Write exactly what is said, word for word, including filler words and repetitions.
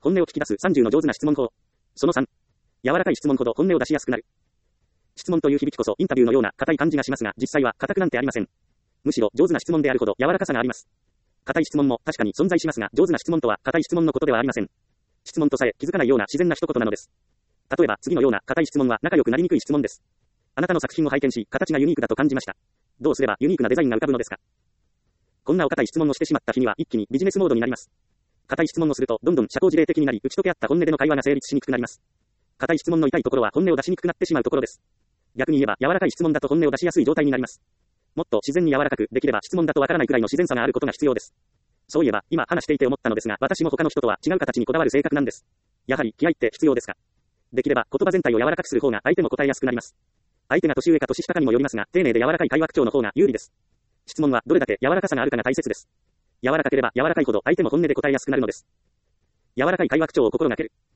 本音を聞き出すさんじゅうの上手な質問法。そのさん。柔らかい質問ほど本音を出しやすくなる。質問という響きこそインタビューのような硬い感じがしますが、実際は硬くなんてありません。むしろ上手な質問であるほど柔らかさがあります。硬い質問も確かに存在しますが、上手な質問とは硬い質問のことではありません。質問とさえ気づかないような自然な一言なのです。例えば次のような硬い質問は仲良くなりにくい質問です。あなたの作品を拝見し、形がユニークだと感じました。どうすればユニークなデザインが浮かぶのですか？こんなお堅い質問をしてしまった日には一気にビジネスモードになります。硬い質問をするとどんどん社交辞令的になり、打ち解け合った本音での会話が成立しにくくなります。硬い質問の痛いところは本音を出しにくくなってしまうところです。逆に言えば柔らかい質問だと本音を出しやすい状態になります。もっと自然に柔らかく、できれば質問だとわからないくらいの自然さがあることが必要です。そういえば今話していて思ったのですが、私も他の人とは違う形にこだわる性格なんです。やはり気合って必要ですか？できれば言葉全体を柔らかくする方が相手も答えやすくなります。相手が年上か年下かにもよりますが、丁寧で柔らかい会話口調の方が有利です。質問はどれだけ柔らかさがあるかが大切です。柔らかければ柔らかいほど相手も本音で答えやすくなるのです。柔らかい会話口調を心がける。